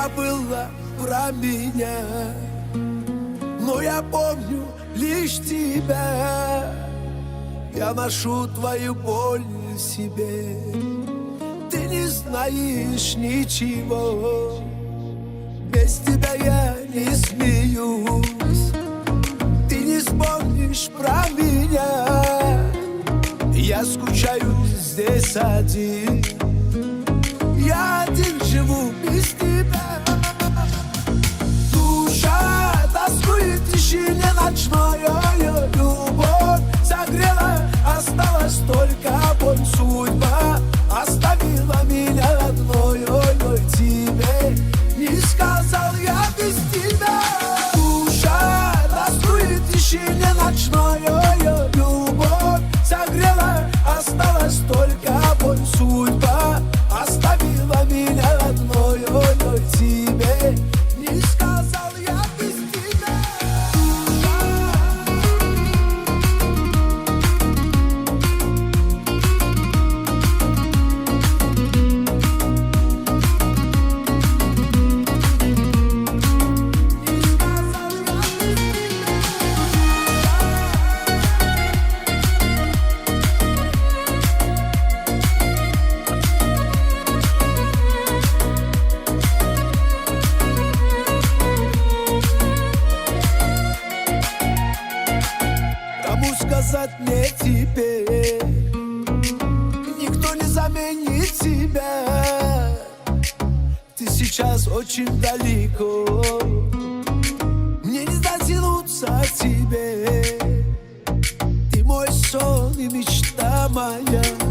забыла про меня, но я помню лишь тебя. Я ношу твою боль в себе, ты не знаешь ничего. Без тебя я не смеюсь, ты не вспомнишь про меня. Я скучаю здесь один, я один живу без тебя. Душа тоскует в тишине ночной, любовь согрела, осталась только боль. Судьба оставила меня одной, тебе не сказал я без тебя. Душа тоскует в тишине ночной, любовь согрела, осталась только боль. Судьба оставила меня одной, тебе не сказал я без тебя. Кому сказать мне теперь, никто не заменит тебя. Ты сейчас очень далеко, мне не дотянуться к тебе. Ты мой сон и мечта моя.